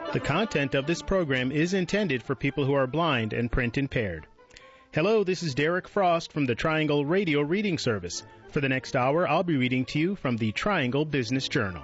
The content of this program is intended for people who are blind and print impaired. Hello, this is Derek Frost from the Triangle Radio Reading Service. For the next hour, I'll be reading to you from the Triangle Business Journal.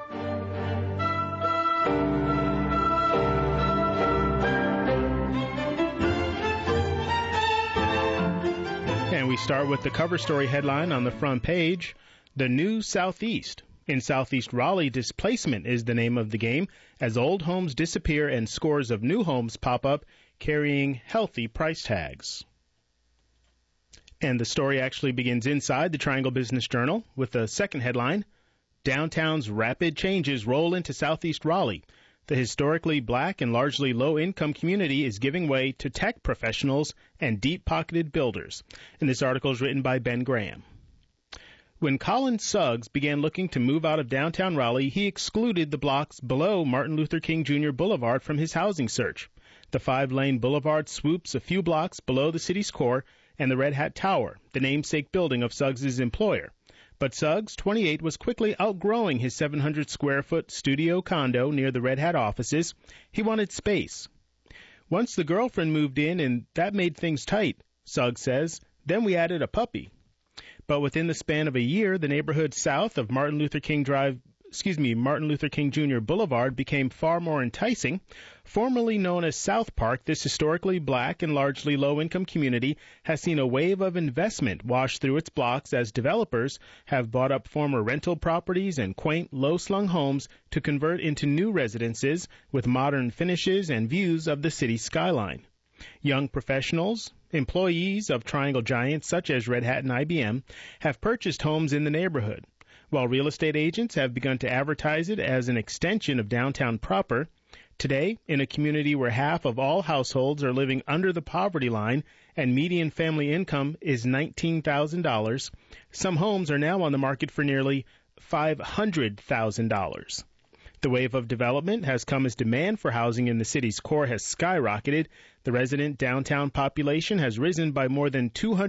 And we start with the cover story headline on the front page, The New Southeast. In Southeast Raleigh, displacement is the name of the game as old homes disappear and scores of new homes pop up carrying healthy price tags. And the story actually begins inside the Triangle Business Journal with the second headline, Downtown's rapid changes roll into Southeast Raleigh. The historically black and largely low-income community is giving way to tech professionals and deep-pocketed builders. And this article is written by Ben Graham. When Colin Suggs began looking to move out of downtown Raleigh, he excluded the blocks below Martin Luther King Jr. Boulevard from his housing search. The 5-lane boulevard swoops a few blocks below the city's core and the Red Hat Tower, the namesake building of Suggs' employer. But Suggs, 28, was quickly outgrowing his 700-square-foot studio condo near the Red Hat offices. He wanted space. Once the girlfriend moved in, and that made things tight, Suggs says, then we added a puppy. But within the span of a year, the neighborhood south of Martin Luther King Jr. Boulevard became far more enticing. Formerly known as South Park, this historically black and largely low-income community has seen a wave of investment wash through its blocks as developers have bought up former rental properties and quaint, low-slung homes to convert into new residences with modern finishes and views of the city skyline. Young professionals, employees of Triangle giants such as Red Hat and IBM, have purchased homes in the neighborhood, while real estate agents have begun to advertise it as an extension of downtown proper. Today, in a community where half of all households are living under the poverty line and median family income is $19,000, some homes are now on the market for nearly $500,000. The wave of development has come as demand for housing in the city's core has skyrocketed. The resident downtown population has risen by more than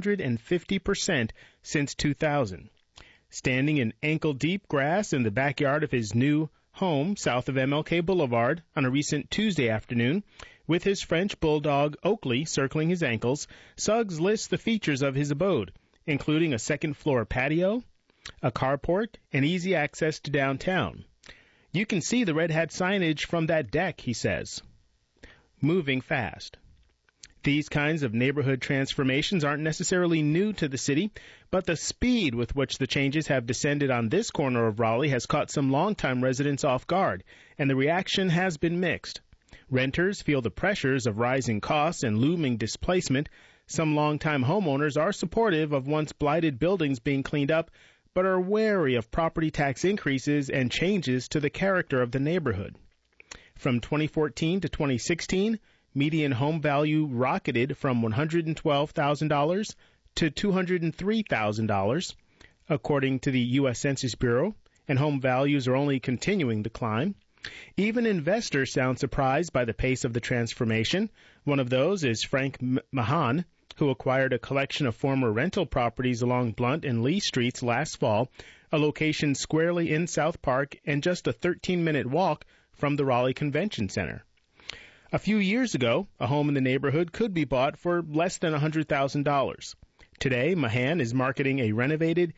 250% since 2000. Standing in ankle-deep grass in the backyard of his new home south of MLK Boulevard on a recent Tuesday afternoon, with his French bulldog Oakley circling his ankles, Suggs lists the features of his abode, including a second-floor patio, a carport, and easy access to downtown. You can see the Red Hat signage from that deck, he says. Moving fast. These kinds of neighborhood transformations aren't necessarily new to the city, but the speed with which the changes have descended on this corner of Raleigh has caught some longtime residents off guard, and the reaction has been mixed. Renters feel the pressures of rising costs and looming displacement. Some longtime homeowners are supportive of once blighted buildings being cleaned up, but are wary of property tax increases and changes to the character of the neighborhood. From 2014 to 2016, median home value rocketed from $112,000 to $203,000, according to the U.S. Census Bureau, and home values are only continuing to climb. Even investors sound surprised by the pace of the transformation. One of those is Frank Mahan, who acquired a collection of former rental properties along Blunt and Lee Streets last fall, a location squarely in South Park and just a 13-minute walk from the Raleigh Convention Center. A few years ago, a home in the neighborhood could be bought for less than $100,000. Today, Mahan is marketing a renovated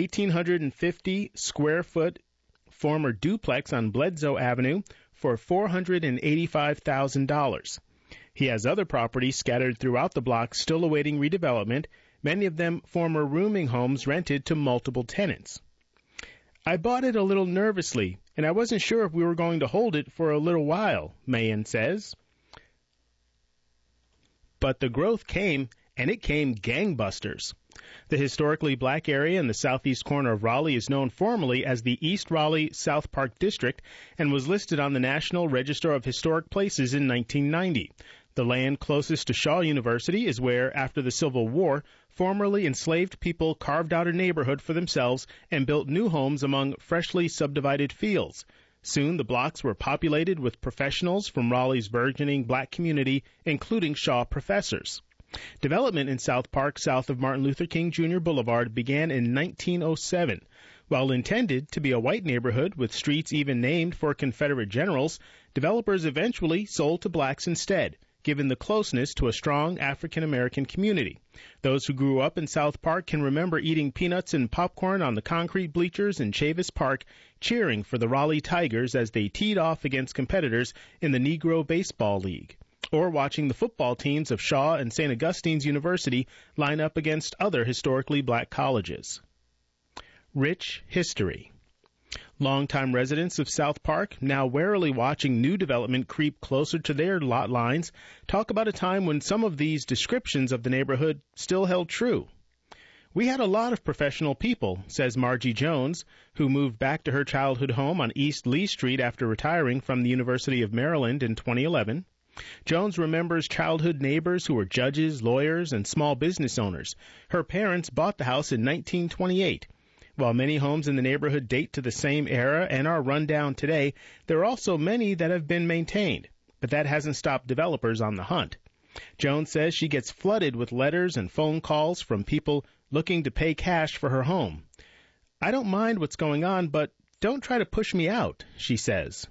1,850-square-foot former duplex on Bledsoe Avenue for $485,000. He has other properties scattered throughout the block still awaiting redevelopment, many of them former rooming homes rented to multiple tenants. I bought it a little nervously, and I wasn't sure if we were going to hold it for a little while, Mahan says. But the growth came, and it came gangbusters. The historically black area in the southeast corner of Raleigh is known formally as the East Raleigh South Park District and was listed on the National Register of Historic Places in 1990. The land closest to Shaw University is where, after the Civil War, formerly enslaved people carved out a neighborhood for themselves and built new homes among freshly subdivided fields. Soon the blocks were populated with professionals from Raleigh's burgeoning black community, including Shaw professors. Development in South Park, south of Martin Luther King Jr. Boulevard, began in 1907 While intended to be a white neighborhood with streets even named for Confederate generals, developers eventually sold to blacks instead, given the closeness to a strong African-American community. Those who grew up in South Park can remember eating peanuts and popcorn on the concrete bleachers in Chavis Park, cheering for the Raleigh Tigers as they teed off against competitors in the Negro Baseball League, or watching the football teams of Shaw and St. Augustine's University line up against other historically black colleges. Rich history. Longtime residents of South Park, now warily watching new development creep closer to their lot lines, talk about a time when some of these descriptions of the neighborhood still held true. We had a lot of professional people, says Margie Jones, who moved back to her childhood home on East Lee Street after retiring from the University of Maryland in 2011. Jones remembers childhood neighbors who were judges, lawyers, and small business owners. Her parents bought the house in 1928. While many homes in the neighborhood date to the same era and are run down today, there are also many that have been maintained. But that hasn't stopped developers on the hunt. Jones says she gets flooded with letters and phone calls from people looking to pay cash for her home. I don't mind what's going on, but don't try to push me out, she says.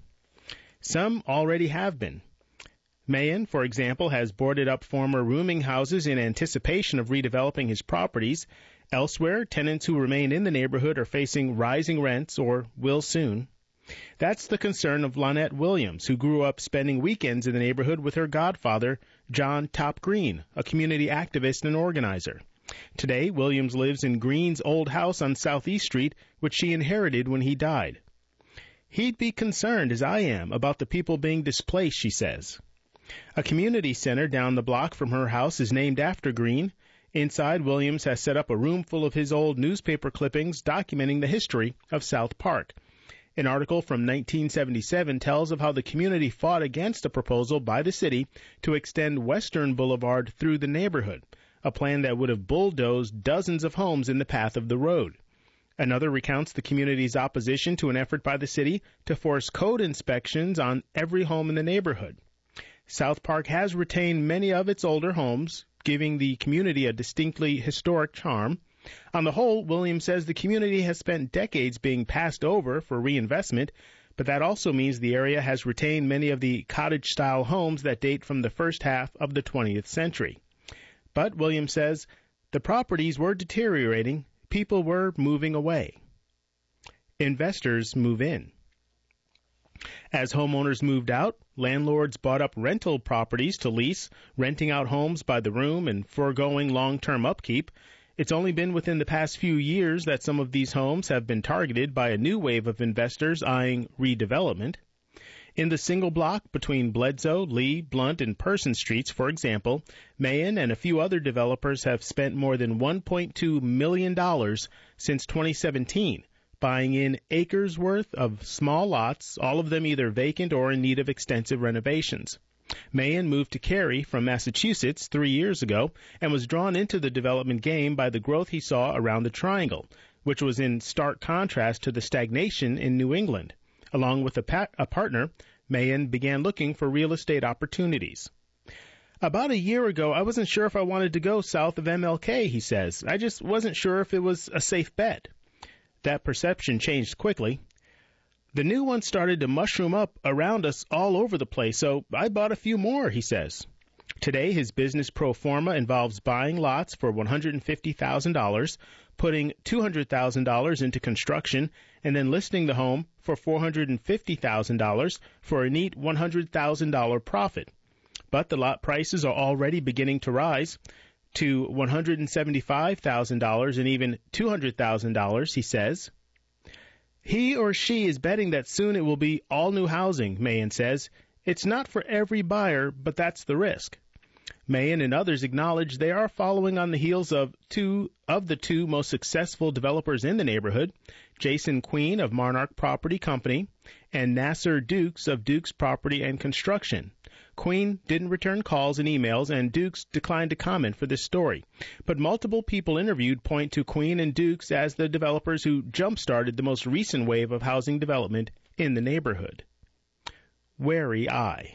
Some already have been. Mayen, for example, has boarded up former rooming houses in anticipation of redeveloping his properties. Elsewhere, tenants who remain in the neighborhood are facing rising rents or will soon. That's the concern of Lynette Williams, who grew up spending weekends in the neighborhood with her godfather, John Top Green, a community activist and organizer. Today, Williams lives in Green's old house on Southeast Street, which she inherited when he died. He'd be concerned, as I am, about the people being displaced, she says. A community center down the block from her house is named after Green. Inside, Williams has set up a room full of his old newspaper clippings documenting the history of South Park. An article from 1977 tells of how the community fought against a proposal by the city to extend Western Boulevard through the neighborhood, a plan that would have bulldozed dozens of homes in the path of the road. Another recounts the community's opposition to an effort by the city to force code inspections on every home in the neighborhood. South Park has retained many of its older homes, giving the community a distinctly historic charm. On the whole, Williams says the community has spent decades being passed over for reinvestment, but that also means the area has retained many of the cottage-style homes that date from the first half of the 20th century. But, Williams says, the properties were deteriorating, people were moving away. Investors move in. As homeowners moved out, landlords bought up rental properties to lease, renting out homes by the room and foregoing long-term upkeep. It's only been within the past few years that some of these homes have been targeted by a new wave of investors eyeing redevelopment. In the single block between Bledsoe, Lee, Blunt, and Person Streets, for example, Mayen and a few other developers have spent more than $1.2 million since 2017, buying in acres worth of small lots, all of them either vacant or in need of extensive renovations. Mayen moved to Cary from Massachusetts 3 years ago and was drawn into the development game by the growth he saw around the Triangle, which was in stark contrast to the stagnation in New England. Along with a partner, Mayen began looking for real estate opportunities. About a year ago, I wasn't sure if I wanted to go south of MLK, he says. I just wasn't sure if it was a safe bet. That perception changed quickly. The new one started to mushroom up around us all over the place, so I bought a few more, he says. Today, his business pro forma involves buying lots for $150,000, putting $200,000 into construction, and then listing the home for $450,000 for a neat $100,000 profit. But the lot prices are already beginning to rise to $175,000 and even $200,000, he says. He or she is betting that soon it will be all new housing, Mayen says. It's not for every buyer, but that's the risk. Mayen and others acknowledge they are following on the heels of the two most successful developers in the neighborhood, Jason Queen of Monarch Property Company and Nasser Dukes of Dukes Property and Construction. Queen didn't return calls and emails, and Dukes declined to comment for this story. But multiple people interviewed point to Queen and Dukes as the developers who jump-started the most recent wave of housing development in the neighborhood. Wary eye.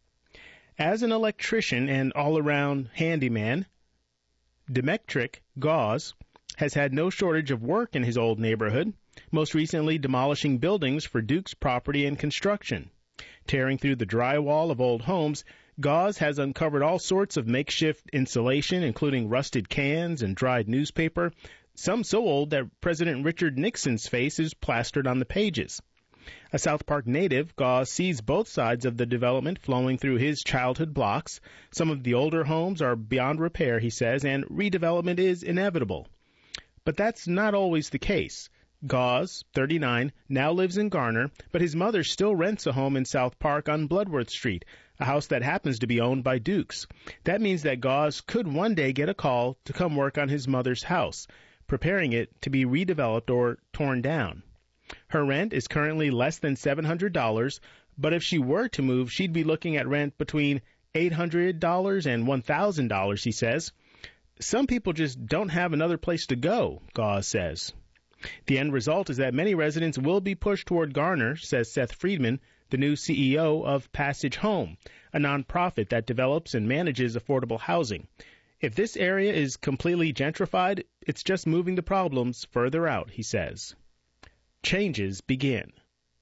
As an electrician and all-around handyman, Demetric Gauze has had no shortage of work in his old neighborhood, most recently demolishing buildings for Duke's Property and Construction. Tearing through the drywall of old homes, Gauze has uncovered all sorts of makeshift insulation, including rusted cans and dried newspaper, some so old that President Richard Nixon's face is plastered on the pages. A South Park native, Gauze sees both sides of the development flowing through his childhood blocks. Some of the older homes are beyond repair, he says, and redevelopment is inevitable. But that's not always the case. Gauze, 39, now lives in Garner, but his mother still rents a home in South Park on Bloodworth Street, a house that happens to be owned by Dukes. That means that Gauze could one day get a call to come work on his mother's house, preparing it to be redeveloped or torn down. Her rent is currently less than $700, but if she were to move, she'd be looking at rent between $800 and $1,000, he says. Some people just don't have another place to go, Gauze says. The end result is that many residents will be pushed toward Garner, says Seth Friedman, the new CEO of Passage Home, a nonprofit that develops and manages affordable housing. If this area is completely gentrified, it's just moving the problems further out, he says. Changes begin.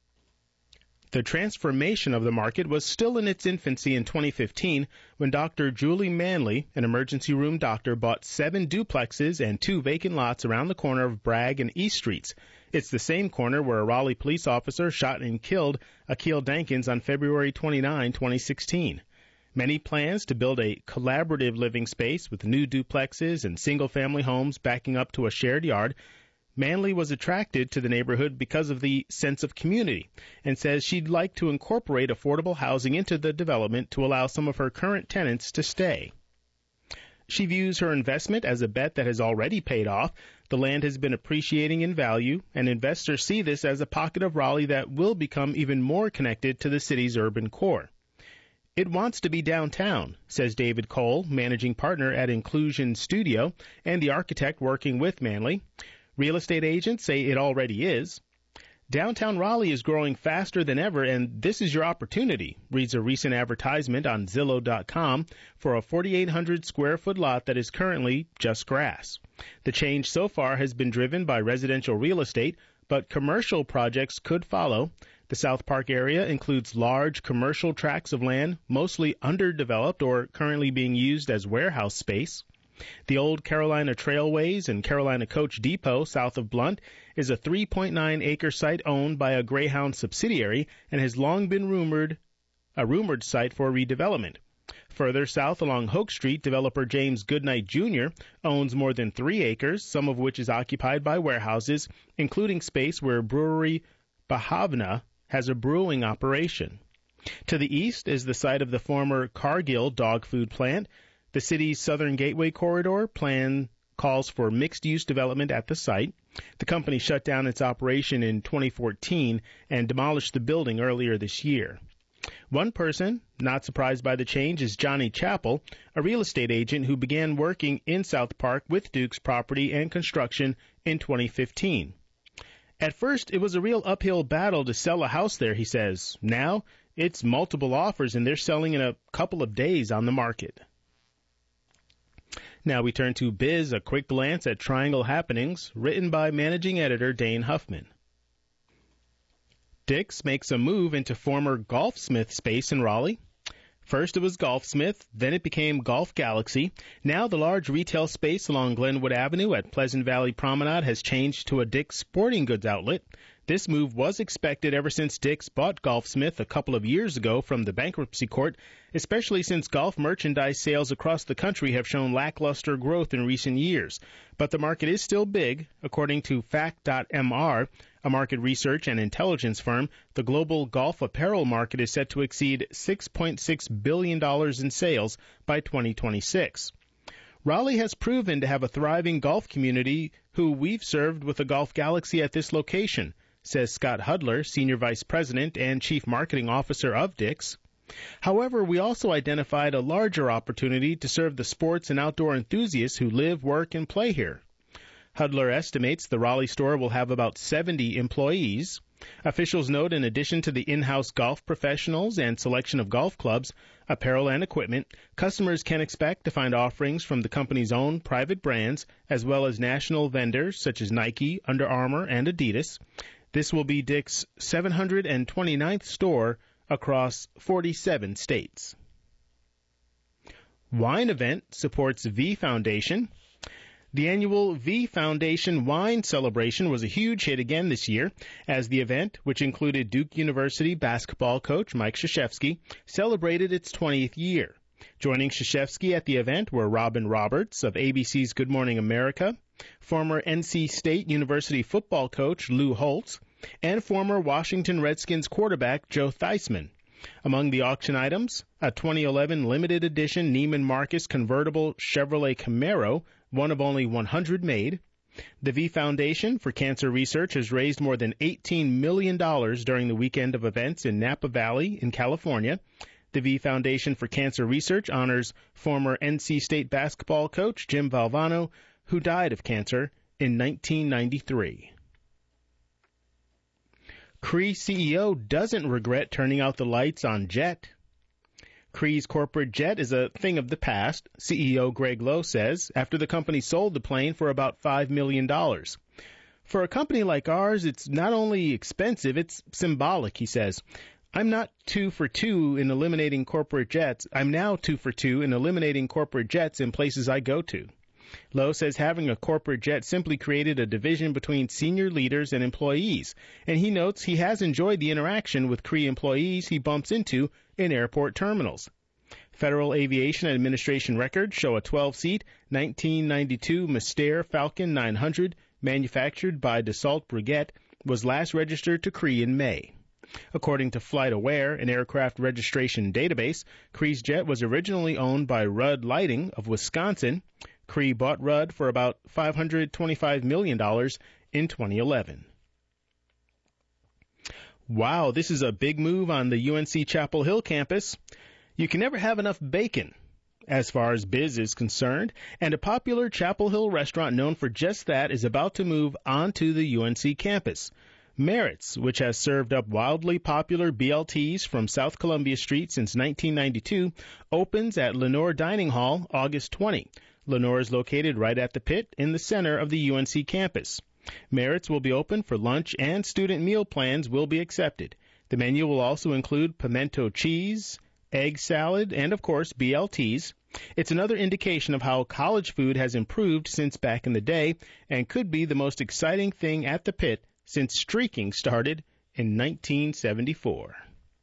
The transformation of the market was still in its infancy in 2015 when Dr. Julie Manley, an emergency room doctor, bought 7 duplexes and 2 vacant lots around the corner of Bragg and East Streets. It's the same corner where a Raleigh police officer shot and killed Akil Dankins on February 29, 2016. Many plans to build a collaborative living space with new duplexes and single-family homes backing up to a shared yard. Manley was attracted to the neighborhood because of the sense of community and says she'd like to incorporate affordable housing into the development to allow some of her current tenants to stay. She views her investment as a bet that has already paid off. The land has been appreciating in value, and investors see this as a pocket of Raleigh that will become even more connected to the city's urban core. It wants to be downtown, says David Cole, managing partner at Inclusion Studio and the architect working with Manley. Real estate agents say it already is. Downtown Raleigh is growing faster than ever, and this is your opportunity, reads a recent advertisement on Zillow.com for a 4,800-square-foot lot that is currently just grass. The change so far has been driven by residential real estate, but commercial projects could follow. The South Park area includes large commercial tracts of land, mostly underdeveloped or currently being used as warehouse space. The old Carolina Trailways and Carolina Coach Depot south of Blount is a 3.9-acre site owned by a Greyhound subsidiary and has long been a rumored site for redevelopment. Further south along Hoke Street, developer James Goodnight Jr. owns more than 3 acres, some of which is occupied by warehouses, including space where brewery Bahavna has a brewing operation. To the east is the site of the former Cargill dog food plant. The city's Southern Gateway Corridor plan calls for mixed-use development at the site. The company shut down its operation in 2014 and demolished the building earlier this year. One person not surprised by the change is Johnny Chappell, a real estate agent who began working in South Park with Duke's Property and Construction in 2015. At first, it was a real uphill battle to sell a house there, he says. Now, it's multiple offers, and they're selling in a couple of days on the market. Now we turn to Biz, a quick glance at Triangle Happenings, written by managing editor Dane Huffman. Dick's makes a move into former Golfsmith space in Raleigh. First it was Golfsmith, then it became Golf Galaxy. Now the large retail space along Glenwood Avenue at Pleasant Valley Promenade has changed to a Dick's sporting goods outlet. This move was expected ever since Dick's bought Golfsmith a couple of years ago from the bankruptcy court, especially since golf merchandise sales across the country have shown lackluster growth in recent years. But the market is still big. According to Fact.mr, a market research and intelligence firm, the global golf apparel market is set to exceed $6.6 billion in sales by 2026. Raleigh has proven to have a thriving golf community who we've served with a Golf Galaxy at this location, says Scott Hudler, Senior Vice President and Chief Marketing Officer of Dick's. However, we also identified a larger opportunity to serve the sports and outdoor enthusiasts who live, work, and play here. Hudler estimates the Raleigh store will have about 70 employees. Officials note in addition to the in-house golf professionals and selection of golf clubs, apparel, and equipment, customers can expect to find offerings from the company's own private brands as well as national vendors such as Nike, Under Armour, and Adidas. This will be Dick's 729th store across 47 states. Wine event supports V Foundation. The annual V Foundation Wine Celebration was a huge hit again this year, as the event, which included Duke University basketball coach Mike Krzyzewski, celebrated its 20th year. Joining Krzyzewski at the event were Robin Roberts of ABC's Good Morning America, former NC State University football coach Lou Holtz, and former Washington Redskins quarterback Joe Theismann. Among the auction items, a 2011 limited edition Neiman Marcus convertible Chevrolet Camaro, one of only 100 made. The V Foundation for Cancer Research has raised more than $18 million during the weekend of events in Napa Valley in California. The V Foundation for Cancer Research honors former NC State basketball coach Jim Valvano, who died of cancer in 1993. Cree CEO doesn't regret turning out the lights on Jet. Cree's corporate jet is a thing of the past, CEO Greg Lowe says, after the company sold the plane for about $5 million. For a company like ours, it's not only expensive, it's symbolic, he says. I'm not 2 for 2 in eliminating corporate jets. I'm now 2 for 2 in eliminating corporate jets in places I go to. Lowe says having a corporate jet simply created a division between senior leaders and employees, and he notes he has enjoyed the interaction with Cree employees he bumps into in airport terminals. Federal Aviation Administration records show a 12-seat 1992 Mystère Falcon 900 manufactured by Dassault Breguet was last registered to Cree in May. According to FlightAware, an aircraft registration database, Cree's jet was originally owned by Rudd Lighting of Wisconsin. Cree bought Rudd for about $525 million in 2011. Wow, this is a big move on the UNC Chapel Hill campus. You can never have enough bacon, as far as biz is concerned, and a popular Chapel Hill restaurant known for just that is about to move onto the UNC campus. Merritt's, which has served up wildly popular BLTs from South Columbia Street since 1992, opens at Lenore Dining Hall August 20. Lenore is located right at the pit in the center of the UNC campus. Merritt's will be open for lunch and student meal plans will be accepted. The menu will also include pimento cheese, egg salad, and, of course, BLTs. It's another indication of how college food has improved since back in the day and could be the most exciting thing at the pit since streaking started in 1974.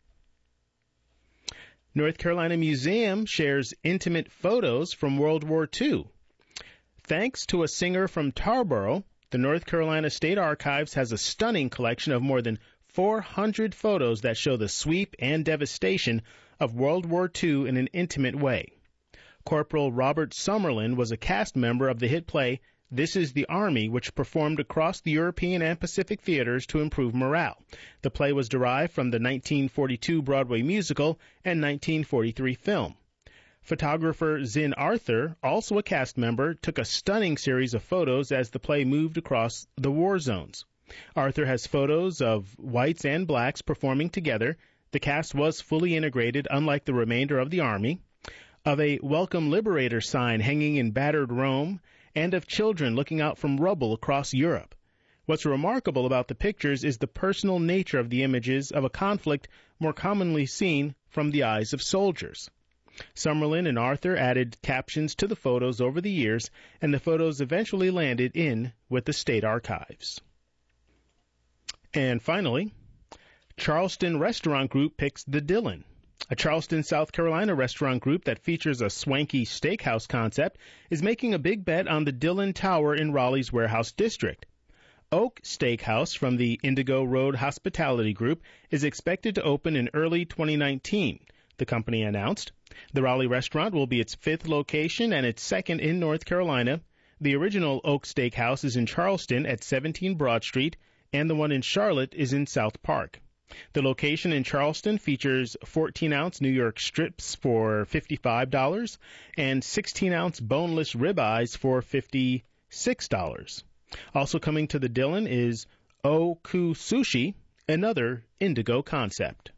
North Carolina Museum shares intimate photos from World War II. Thanks to a singer from Tarboro, the North Carolina State Archives has a stunning collection of more than 400 photos that show the sweep and devastation of World War II in an intimate way. Corporal Robert Summerlin was a cast member of the hit play This Is the Army, which performed across the European and Pacific theaters to improve morale. The play was derived from the 1942 Broadway musical and 1943 film. Photographer Zinn Arthur, also a cast member, took a stunning series of photos as the play moved across the war zones. Arthur has photos of whites and blacks performing together. The cast was fully integrated, unlike the remainder of the Army. Of a Welcome Liberator sign hanging in battered Rome, and of children looking out from rubble across Europe. What's remarkable about the pictures is the personal nature of the images of a conflict more commonly seen from the eyes of soldiers. Summerlin and Arthur added captions to the photos over the years, and the photos eventually landed in with the State Archives. And finally, Charleston Restaurant Group picks the Dillon. A Charleston, South Carolina restaurant group that features a swanky steakhouse concept is making a big bet on the Dillon Tower in Raleigh's Warehouse District. Oak Steakhouse from the Indigo Road Hospitality Group is expected to open in early 2019, the company announced. The Raleigh restaurant will be its 5th location and its 2nd in North Carolina. The original Oak Steakhouse is in Charleston at 17 Broad Street, and the one in Charlotte is in South Park. The location in Charleston features 14-ounce New York strips for $55 and 16-ounce boneless ribeyes for $56. Also coming to the Dillon is Oku Sushi. another Indigo concept.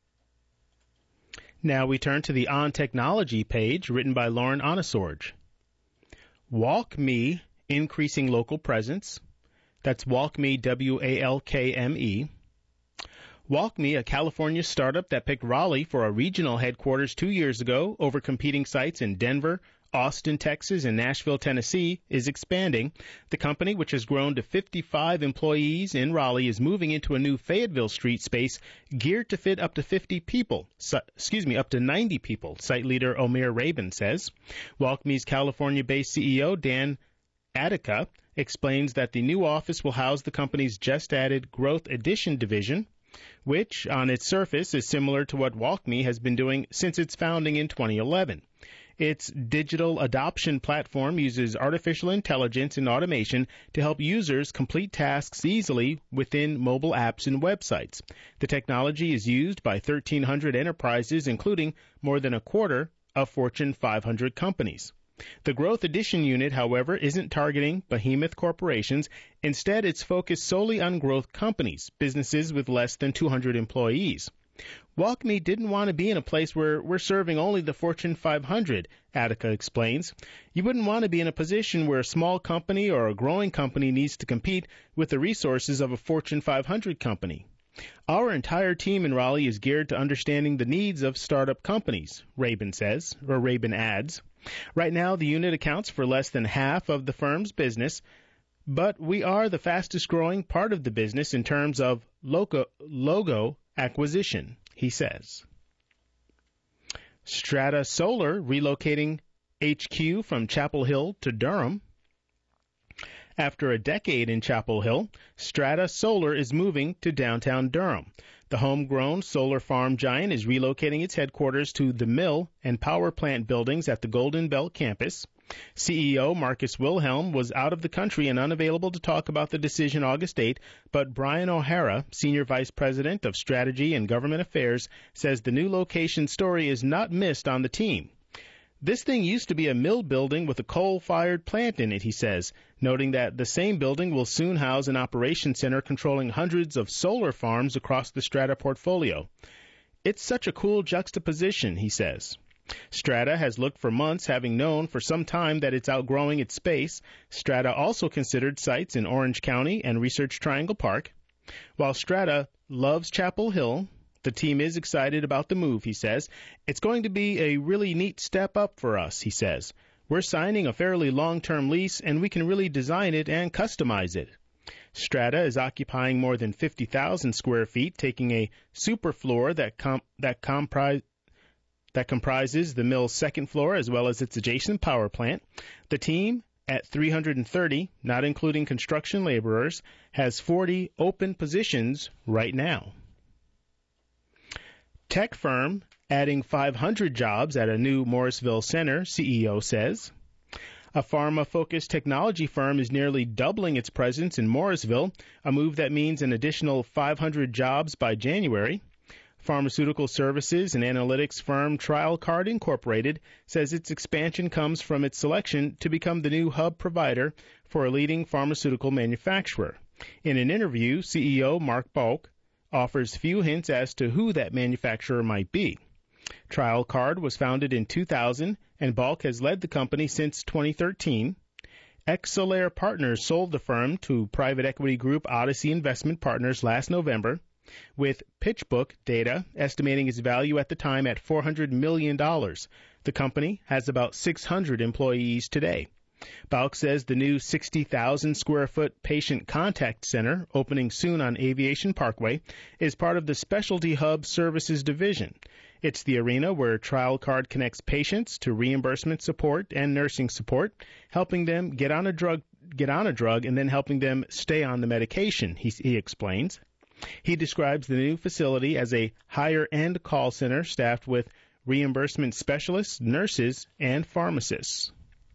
Now we turn to the On Technology page written by Lauren Onesorge. WalkMe, increasing local presence. That's WalkMe, WALKME. WalkMe, a California startup that picked Raleigh for a regional headquarters 2 years ago over competing sites in Denver, Austin, Texas, and Nashville, Tennessee, is expanding. The company, which has grown to 55 employees in Raleigh, is moving into a new Fayetteville Street space geared to fit up to 90 people, site leader Omer Rabin says. WalkMe's California-based CEO, Dan Attica, explains that the new office will house the company's just-added Growth Addition division, which, on its surface, is similar to what WalkMe has been doing since its founding in 2011. Its digital adoption platform uses artificial intelligence and automation to help users complete tasks easily within mobile apps and websites. The technology is used by 1,300 enterprises, including more than a quarter of Fortune 500 companies. The Growth Addition unit, however, isn't targeting behemoth corporations. Instead, it's focused solely on growth companies, businesses with less than 200 employees. WalkMe didn't want to be in a place where we're serving only the Fortune 500, Attica explains. You wouldn't want to be in a position where a small company or a growing company needs to compete with the resources of a Fortune 500 company. Our entire team in Raleigh is geared to understanding the needs of startup companies, Rabin adds. Right now, the unit accounts for less than half of the firm's business, but we are the fastest growing part of the business in terms of logo acquisition, he says. Strata Solar relocating HQ from Chapel Hill to Durham. After a decade in Chapel Hill, Strata Solar is moving to downtown Durham. The homegrown solar farm giant is relocating its headquarters to the mill and power plant buildings at the Golden Belt campus. CEO Marcus Wilhelm was out of the country and unavailable to talk about the decision August 8, but Brian O'Hara, Senior Vice President of Strategy and Government Affairs, says the new location story is not missed on the team. This thing used to be a mill building with a coal-fired plant in it, he says, noting that the same building will soon house an operations center controlling hundreds of solar farms across the Strata portfolio. It's such a cool juxtaposition, he says. Strata has looked for months, having known for some time that it's outgrowing its space. Strata also considered sites in Orange County and Research Triangle Park. While Strata loves Chapel Hill, the team is excited about the move, he says. It's going to be a really neat step up for us, he says. We're signing a fairly long-term lease, and we can really design it and customize it. Strata is occupying more than 50,000 square feet, taking a superfloor that comprises the mill's second floor as well as its adjacent power plant. The team, at 330, not including construction laborers, has 40 open positions right now. Tech firm adding 500 jobs at a new Morrisville center, CEO says. A pharma-focused technology firm is nearly doubling its presence in Morrisville, a move that means an additional 500 jobs by January. Pharmaceutical services and analytics firm TrialCard Incorporated says its expansion comes from its selection to become the new hub provider for a leading pharmaceutical manufacturer. In an interview, CEO Mark Balk offers few hints as to who that manufacturer might be. TrialCard was founded in 2000, and Balk has led the company since 2013. Exolair Partners sold the firm to private equity group Odyssey Investment Partners last November, with PitchBook data estimating its value at the time at $400 million. The company has about 600 employees today. Balk says the new 60,000 square foot patient contact center, opening soon on Aviation Parkway, is part of the Specialty Hub Services division. It's the arena where TrialCard connects patients to reimbursement support and nursing support, helping them get on a drug and then helping them stay on the medication, he explains. He describes the new facility as a higher-end call center staffed with reimbursement specialists, nurses, and pharmacists.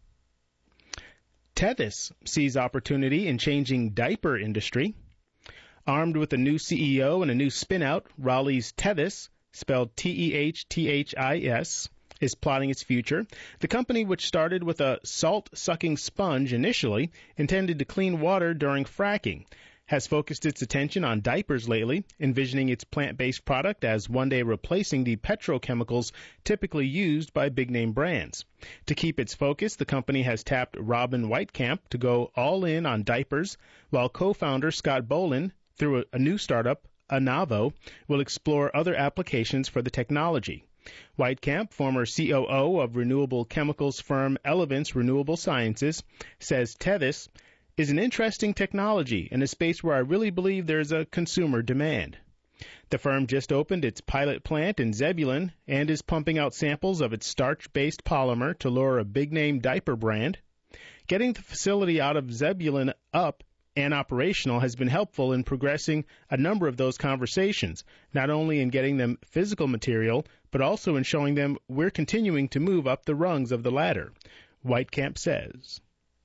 Tethys sees opportunity in changing diaper industry. Armed with a new CEO and a new spin-out, Raleigh's Tethys, spelled T-E-H-T-H-I-S, is plotting its future. The company, which started with a salt-sucking sponge initially, intended to clean water during fracking, has focused its attention on diapers lately, envisioning its plant-based product as one day replacing the petrochemicals typically used by big-name brands. To keep its focus, the company has tapped Robin Weitkamp to go all in on diapers, while co-founder Scott Boland, through a new startup, Anavo, will explore other applications for the technology. Weitkamp, former COO of renewable chemicals firm Elevance Renewable Sciences, says Tethys is an interesting technology in a space where I really believe there's a consumer demand. The firm just opened its pilot plant in Zebulon and is pumping out samples of its starch-based polymer to lure a big-name diaper brand. Getting the facility out of Zebulon up and operational has been helpful in progressing a number of those conversations, not only in getting them physical material, but also in showing them we're continuing to move up the rungs of the ladder, Weitkamp says.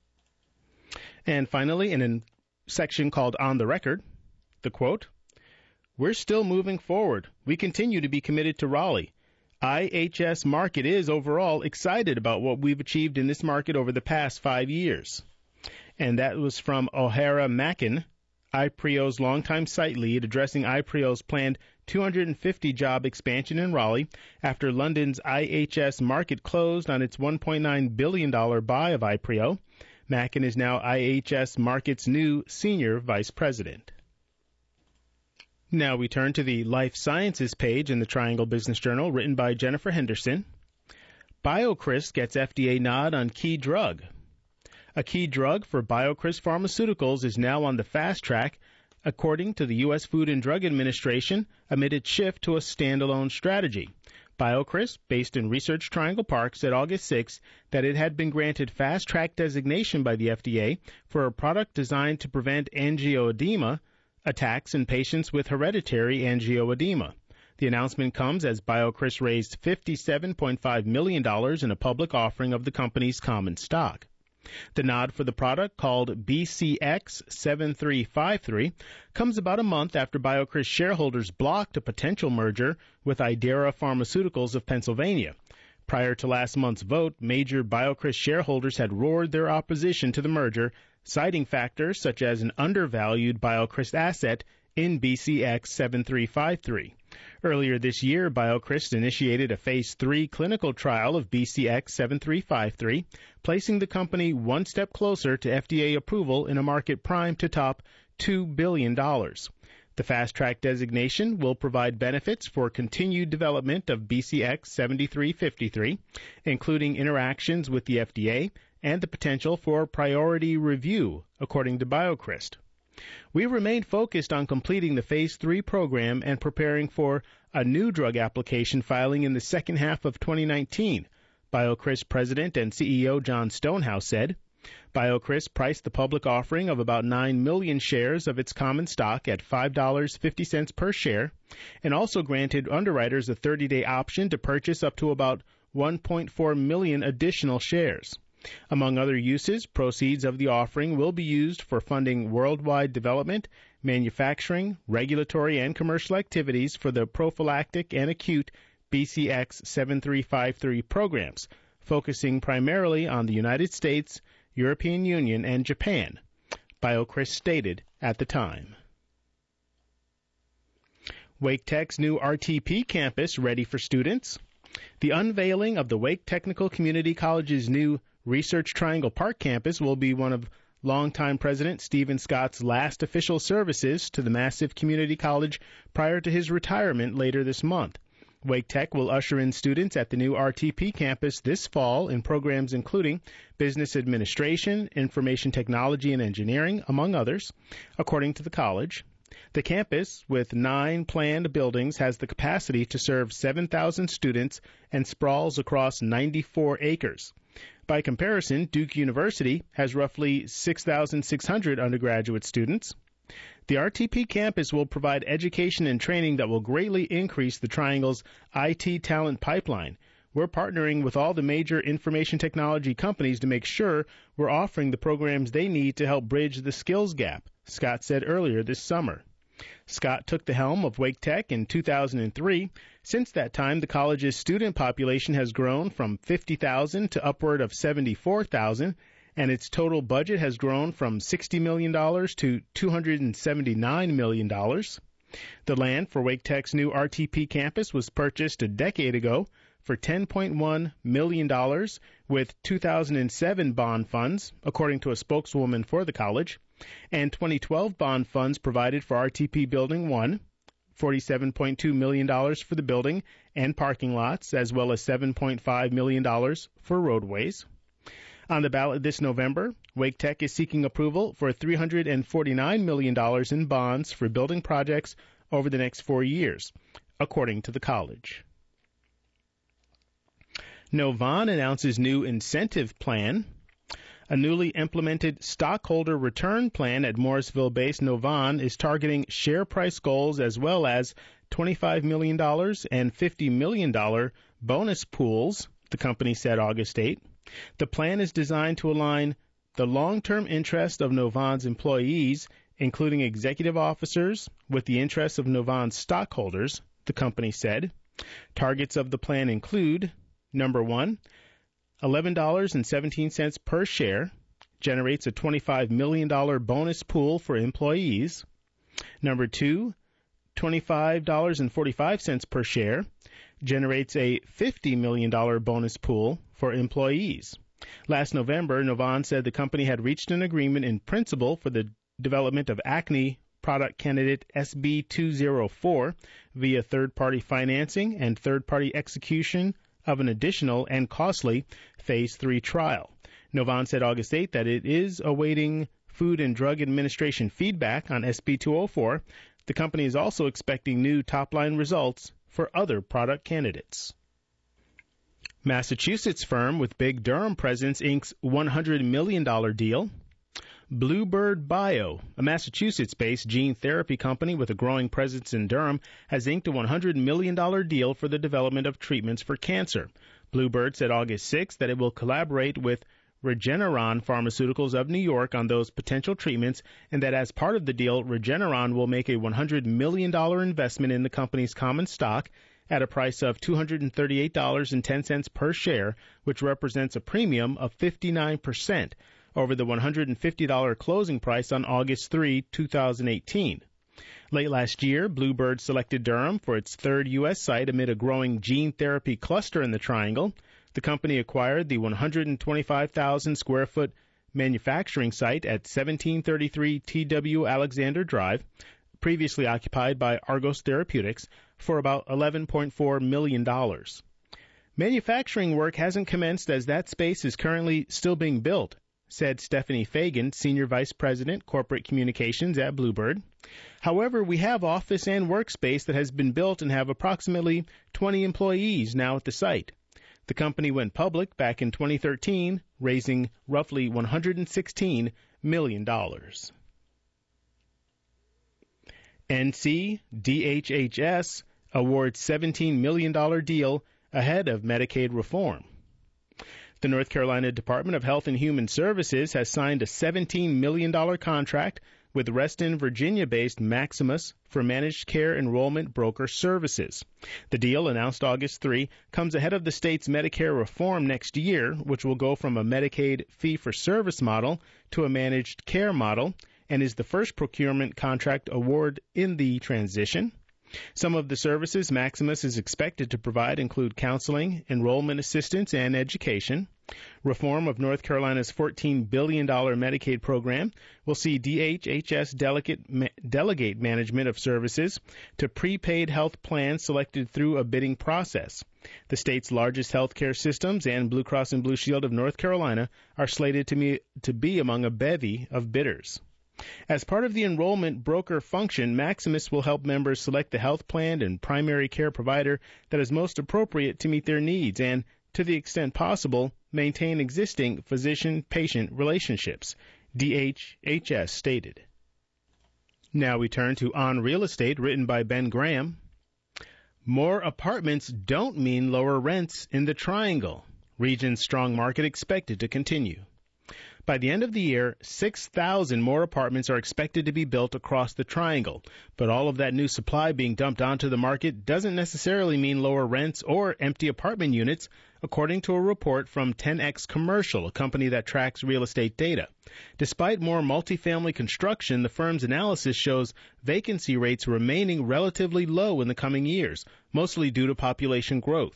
And finally, in a section called On the Record, the quote, "We're still moving forward. We continue to be committed to Raleigh. IHS Markit is overall excited about what we've achieved in this market over the past 5 years." And that was from O'Hara Mackin, iPrio's longtime site lead, addressing iPrio's planned 250-job expansion in Raleigh after London's IHS Markit closed on its $1.9 billion buy of iPrio. Mackin is now IHS Markit's new senior vice president. Now we turn to the Life Sciences page in the Triangle Business Journal, written by Jennifer Henderson. BioCryst gets FDA nod on key drug. A key drug for BioCryst Pharmaceuticals is now on the fast track, according to the U.S. Food and Drug Administration, amid its shift to a standalone strategy. BioCryst, based in Research Triangle Park, said August 6 that it had been granted fast-track designation by the FDA for a product designed to prevent angioedema attacks in patients with hereditary angioedema. The announcement comes as BioCryst raised $57.5 million in a public offering of the company's common stock. The nod for the product, called BCX7353, comes about a month after BioCryst shareholders blocked a potential merger with Idera Pharmaceuticals of Pennsylvania. Prior to last month's vote, major BioCryst shareholders had roared their opposition to the merger, citing factors such as an undervalued BioCryst asset in BCX7353. Earlier this year, BioCryst initiated a Phase 3 clinical trial of BCX7353, placing the company one step closer to FDA approval in a market primed to top $2 billion. The fast-track designation will provide benefits for continued development of BCX7353, including interactions with the FDA and the potential for priority review, according to BioCryst. We remain focused on completing the Phase 3 program and preparing for a new drug application filing in the second half of 2019, BioCryst President and CEO John Stonehouse said. BioCryst priced the public offering of about 9 million shares of its common stock at $5.50 per share, and also granted underwriters a 30-day option to purchase up to about 1.4 million additional shares. Among other uses, proceeds of the offering will be used for funding worldwide development, manufacturing, regulatory, and commercial activities for the prophylactic and acute BCX7353 programs, focusing primarily on the United States, European Union, and Japan, BioCryst stated at the time. Wake Tech's new RTP campus ready for students. The unveiling of the Wake Technical Community College's new Research Triangle Park campus will be one of longtime President Stephen Scott's last official services to the massive community college prior to his retirement later this month. Wake Tech will usher in students at the new RTP campus this fall in programs including business administration, information technology and engineering, among others, according to the college. The campus, with 9 planned buildings, has the capacity to serve 7,000 students and sprawls across 94 acres. By comparison, Duke University has roughly 6,600 undergraduate students. The RTP campus will provide education and training that will greatly increase the Triangle's IT talent pipeline. We're partnering with all the major information technology companies to make sure we're offering the programs they need to help bridge the skills gap, Scott said earlier this summer. Scott took the helm of Wake Tech in 2003. Since that time, the college's student population has grown from 50,000 to upward of 74,000, and its total budget has grown from $60 million to $279 million. The land for Wake Tech's new RTP campus was purchased a decade ago for $10.1 million with 2007 bond funds, according to a spokeswoman for the college, and 2012 bond funds provided for RTP Building 1, $47.2 million for the building and parking lots, as well as $7.5 million for roadways. On the ballot this November, Wake Tech is seeking approval for $349 million in bonds for building projects over the next 4 years, according to the college. Novant announces new incentive plan. A newly implemented stockholder return plan at Morrisville-based Novant is targeting share price goals as well as $25 million and $50 million bonus pools, the company said August 8. The plan is designed to align the long-term interest of Novant's employees, including executive officers, with the interests of Novant's stockholders, the company said. Targets of the plan include, number one, $11.17 per share, generates a $25 million bonus pool for employees. Number two, $25.45 per share, generates a $50 million bonus pool for employees. Last November, Novant said the company had reached an agreement in principle for the development of acne product candidate SB204 via third-party financing and third-party execution of an additional and costly Phase 3 trial. Novant said August 8 that it is awaiting Food and Drug Administration feedback on SB204. The company is also expecting new top-line results for other product candidates. Massachusetts firm with big Durham presence inks $100 million deal. Bluebird Bio, a Massachusetts-based gene therapy company with a growing presence in Durham, has inked a $100 million deal for the development of treatments for cancer. Bluebird said August 6 that it will collaborate with Regeneron Pharmaceuticals of New York on those potential treatments, and that as part of the deal, Regeneron will make a $100 million investment in the company's common stock at a price of $238.10 per share, which represents a premium of 59% over the $150 closing price on August 3, 2018. Late last year, Bluebird selected Durham for its third U.S. site amid a growing gene therapy cluster in the Triangle. The company acquired the 125,000-square-foot manufacturing site at 1733 T.W. Alexander Drive, previously occupied by Argos Therapeutics, for about $11.4 million. Manufacturing work hasn't commenced as that space is currently still being built, said Stephanie Fagan, Senior Vice President, Corporate Communications at Bluebird. However, we have office and workspace that has been built and have approximately 20 employees now at the site. The company went public back in 2013, raising roughly $116 million. NC DHHS awards $17 million deal ahead of Medicaid reform. The North Carolina Department of Health and Human Services has signed a $17 million contract with Reston, Virginia-based Maximus for managed care enrollment broker services. The deal, announced August 3, comes ahead of the state's Medicare reform next year, which will go from a Medicaid fee-for-service model to a managed care model, and is the first procurement contract award in the transition. Some of the services Maximus is expected to provide include counseling, enrollment assistance, and education. Reform of North Carolina's $14 billion Medicaid program will see DHHS delegate management of services to prepaid health plans selected through a bidding process. The state's largest health care systems and Blue Cross and Blue Shield of North Carolina are slated to be among a bevy of bidders. As part of the enrollment broker function, Maximus will help members select the health plan and primary care provider that is most appropriate to meet their needs and, to the extent possible, maintain existing physician-patient relationships, DHHS stated. Now we turn to On Real Estate, written by Ben Graham. More apartments don't mean lower rents in the Triangle. Region's strong market expected to continue. By the end of the year, 6,000 more apartments are expected to be built across the Triangle, but all of that new supply being dumped onto the market doesn't necessarily mean lower rents or empty apartment units, according to a report from 10X Commercial, a company that tracks real estate data. Despite more multifamily construction, the firm's analysis shows vacancy rates remaining relatively low in the coming years, mostly due to population growth.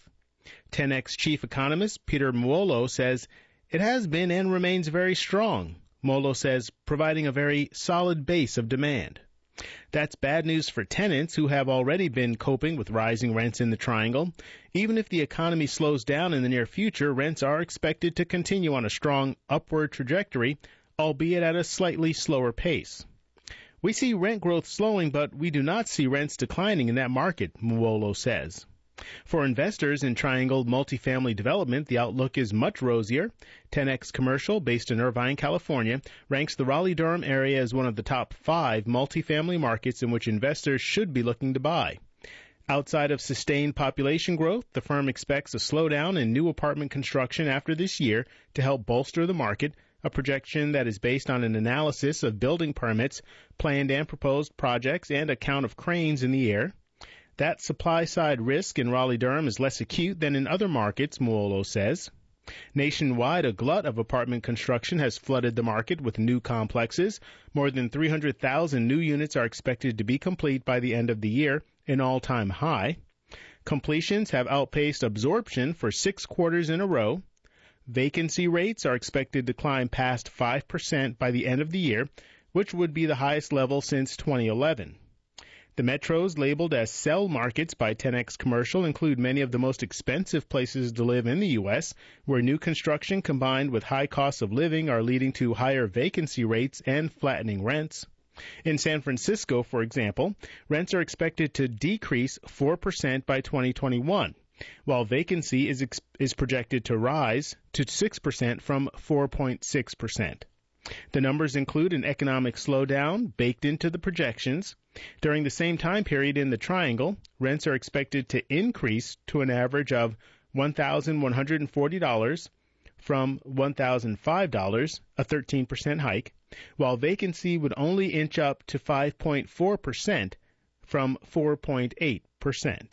10X chief economist Peter Muolo says it has been and remains very strong. Muolo says providing a very solid base of demand. That's bad news for tenants who have already been coping with rising rents in the Triangle. Even if the economy slows down in the near future, rents are expected to continue on a strong upward trajectory, albeit at a slightly slower pace. We see rent growth slowing, but we do not see rents declining in that market, Muolo says. For investors in Triangle multifamily development, the outlook is much rosier. 10X Commercial, based in Irvine, California, ranks the Raleigh-Durham area as one of the top 5 multifamily markets in which investors should be looking to buy. Outside of sustained population growth, the firm expects a slowdown in new apartment construction after this year to help bolster the market, a projection that is based on an analysis of building permits, planned and proposed projects, and a count of cranes in the air. That supply-side risk in Raleigh-Durham is less acute than in other markets, Muolo says. Nationwide, a glut of apartment construction has flooded the market with new complexes. More than 300,000 new units are expected to be complete by the end of the year, an all-time high. Completions have outpaced absorption for 6 quarters in a row. Vacancy rates are expected to climb past 5% by the end of the year, which would be the highest level since 2011. The metros labeled as sell markets by 10X Commercial include many of the most expensive places to live in the U.S., where new construction combined with high costs of living are leading to higher vacancy rates and flattening rents. In San Francisco, for example, rents are expected to decrease 4% by 2021, while vacancy is projected to rise to 6% from 4.6%. The numbers include an economic slowdown baked into the projections. During the same time period in the Triangle, rents are expected to increase to an average of $1,140 from $1,005, a 13% hike, while vacancy would only inch up to 5.4% from 4.8%.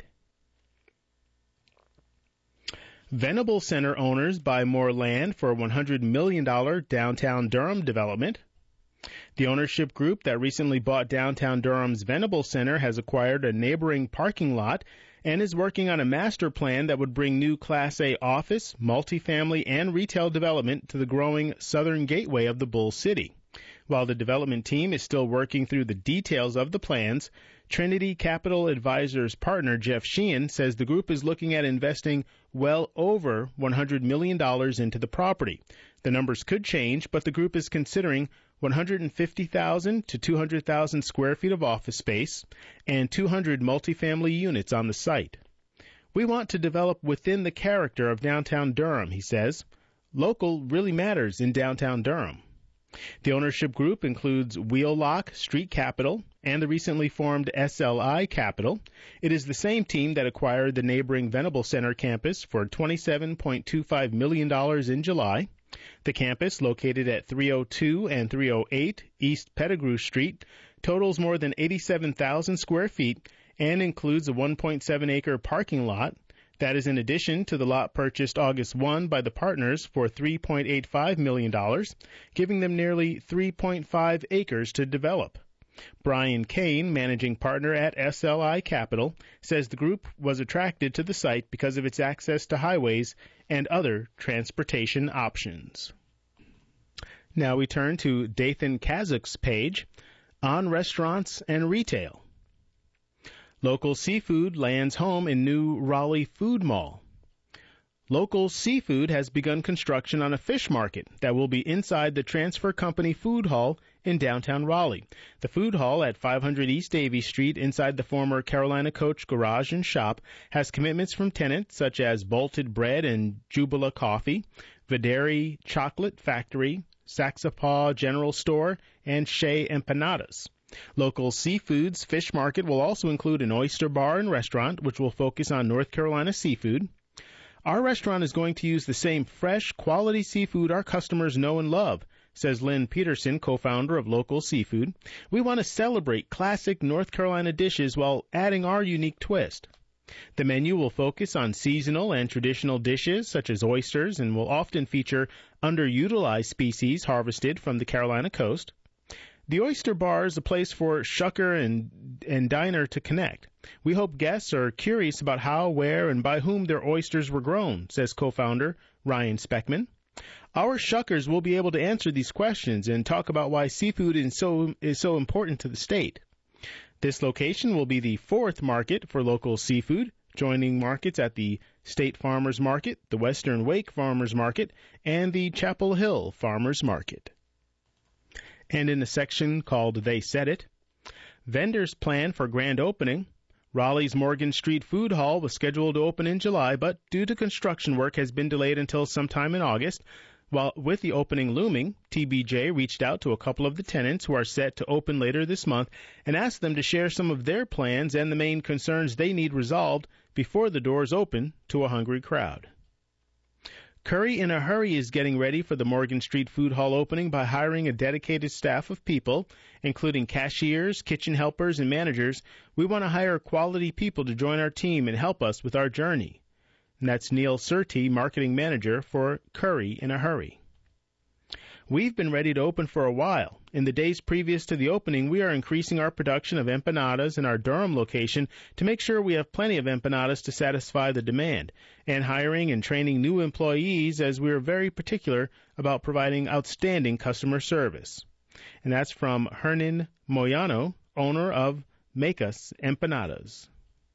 Venable Center owners buy more land for a $100 million downtown Durham development. The ownership group that recently bought downtown Durham's Venable Center has acquired a neighboring parking lot and is working on a master plan that would bring new Class A office, multifamily, and retail development to the growing southern gateway of the Bull City. While the development team is still working through the details of the plans, Trinity Capital Advisors partner Jeff Sheehan says the group is looking at investing well over $100 million into the property. The numbers could change, but the group is considering 150,000 to 200,000 square feet of office space and 200 multifamily units on the site. We want to develop within the character of downtown Durham, he says. Local really matters in downtown Durham. The ownership group includes Wheelock Street Capital and the recently formed SLI Capital. It is the same team that acquired the neighboring Venable Center campus for $27.25 million in July. The campus, located at 302 and 308 East Pettigrew Street, totals more than 87,000 square feet and includes a 1.7-acre parking lot. That is in addition to the lot purchased August 1 by the partners for $3.85 million, giving them nearly 3.5 acres to develop. Brian Kane, managing partner at SLI Capital, says the group was attracted to the site because of its access to highways and other transportation options. Now we turn to Dathan Kazak's page on restaurants and retail. Local Seafood lands home in new Raleigh Food Mall. Local Seafood has begun construction on a fish market that will be inside the Transfer Company Food Hall in downtown Raleigh. The food hall at 500 East Davie Street inside the former Carolina Coach Garage and Shop has commitments from tenants such as Bolted Bread and Jubila Coffee, Videri Chocolate Factory, Saxapaw General Store, and Shea Empanadas. Local Seafood's fish market will also include an oyster bar and restaurant, which will focus on North Carolina seafood. Our restaurant is going to use the same fresh, quality seafood our customers know and love, says Lynn Peterson, co-founder of Local Seafood. We want to celebrate classic North Carolina dishes while adding our unique twist. The menu will focus on seasonal and traditional dishes such as oysters and will often feature underutilized species harvested from the Carolina coast. The Oyster Bar is a place for shucker and diner to connect. We hope guests are curious about how, where, and by whom their oysters were grown, says co-founder Ryan Speckman. Our shuckers will be able to answer these questions and talk about why seafood is so important to the state. This location will be the fourth market for local seafood, joining markets at the State Farmers Market, the Western Wake Farmers Market, and the Chapel Hill Farmers Market. And in a section called They Said It, vendors plan for grand opening. Raleigh's Morgan Street Food Hall was scheduled to open in July, but due to construction work has been delayed until sometime in August. While with the opening looming, TBJ reached out to a couple of the tenants who are set to open later this month and asked them to share some of their plans and the main concerns they need resolved before the doors open to a hungry crowd. Curry in a Hurry is getting ready for the Morgan Street Food Hall opening by hiring a dedicated staff of people, including cashiers, kitchen helpers, and managers. We want to hire quality people to join our team and help us with our journey. And that's Neil Surtee, marketing manager for Curry in a Hurry. We've been ready to open for a while. In the days previous to the opening, we are increasing our production of empanadas in our Durham location to make sure we have plenty of empanadas to satisfy the demand, and hiring and training new employees as we are very particular about providing outstanding customer service. And that's from Hernan Moyano, owner of Make Us Empanadas.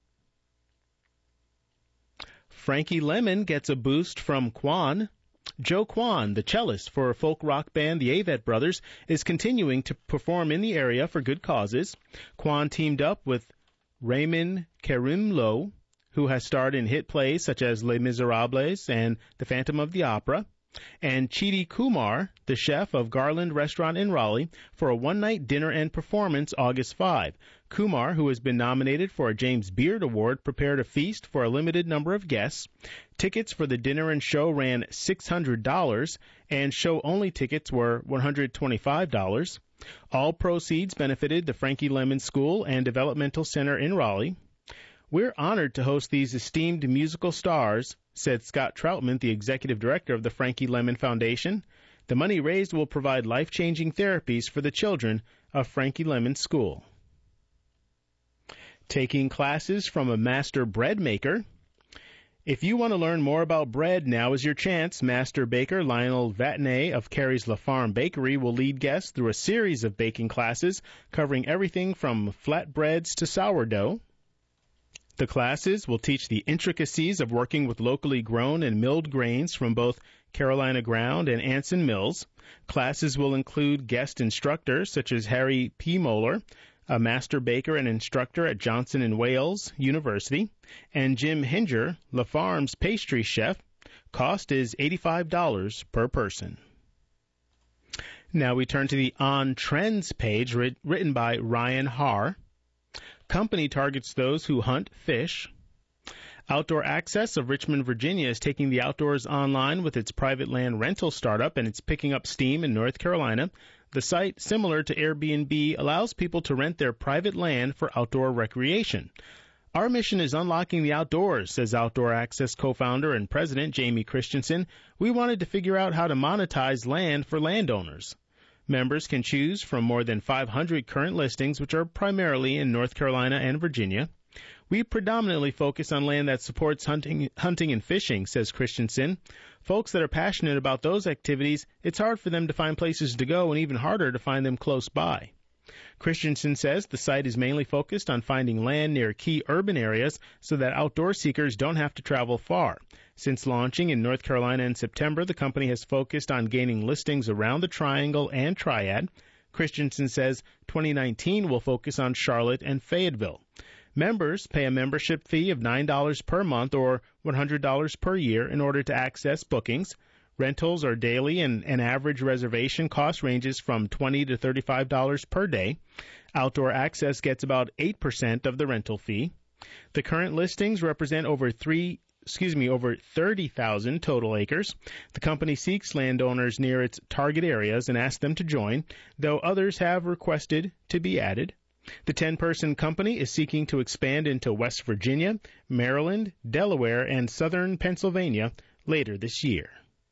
Frankie Lemon gets a boost from Quan. Joe Quan, the cellist for folk rock band the Avett Brothers, is continuing to perform in the area for good causes. Quan teamed up with Raymond Carumlo, who has starred in hit plays such as Les Miserables and The Phantom of the Opera, and Chidi Kumar, the chef of Garland Restaurant in Raleigh, for a one-night dinner and performance August 5. Kumar, who has been nominated for a James Beard Award, prepared a feast for a limited number of guests. Tickets for the dinner and show ran $600, and show-only tickets were $125. All proceeds benefited the Frankie Lemon School and Developmental Center in Raleigh. We're honored to host these esteemed musical stars, said Scott Troutman, the executive director of the Frankie Lemon Foundation. The money raised will provide life-changing therapies for the children of Frankie Lemon School. Taking classes from a master bread maker. If you want to learn more about bread, now is your chance. Master baker Lionel Vatney of Carey's La Farm Bakery will lead guests through a series of baking classes covering everything from flatbreads to sourdough. The classes will teach the intricacies of working with locally grown and milled grains from both Carolina Ground and Anson Mills. Classes will include guest instructors such as Harry P. Moeller, a master baker and instructor at Johnson & Wales University, and Jim Hinger, La Farm's pastry chef. Cost is $85 per person. Now we turn to the On Trends page written by Ryan Haar. Company targets those who hunt, fish. Outdoor Access of Richmond, Virginia is taking the outdoors online with its private land rental startup, and it's picking up steam in North Carolina. The site, similar to Airbnb, allows people to rent their private land for outdoor recreation. Our mission is unlocking the outdoors, says Outdoor Access co-founder and president Jamie Christensen. We wanted to figure out how to monetize land for landowners. Members can choose from more than 500 current listings, which are primarily in North Carolina and Virginia. We predominantly focus on land that supports hunting and fishing, says Christensen. Folks that are passionate about those activities, it's hard for them to find places to go and even harder to find them close by. Christensen says the site is mainly focused on finding land near key urban areas so that outdoor seekers don't have to travel far. Since launching in North Carolina in September, the company has focused on gaining listings around the Triangle and Triad. Christensen says 2019 will focus on Charlotte and Fayetteville. Members pay a membership fee of $9 per month or $100 per year in order to access bookings. Rentals are daily, and an average reservation cost ranges from $20 to $35 per day. Outdoor Access gets about 8% of the rental fee. The current listings represent over 30,000 total acres. The company seeks landowners near its target areas and asks them to join, though others have requested to be added. The 10-person company is seeking to expand into West Virginia, Maryland, Delaware, and southern Pennsylvania later this year.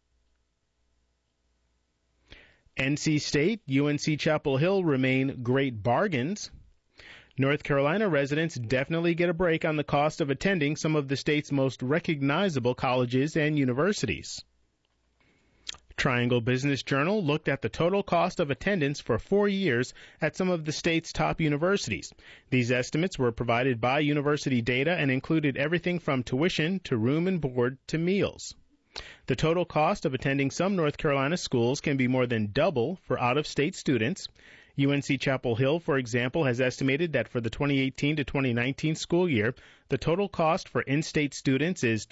NC State, UNC Chapel Hill remain great bargains. North Carolina residents definitely get a break on the cost of attending some of the state's most recognizable colleges and universities. Triangle Business Journal looked at the total cost of attendance for 4 years at some of the state's top universities. These estimates were provided by university data and included everything from tuition to room and board to meals. The total cost of attending some North Carolina schools can be more than double for out-of-state students. UNC Chapel Hill, for example, has estimated that for the 2018 to 2019 school year, the total cost for in-state students is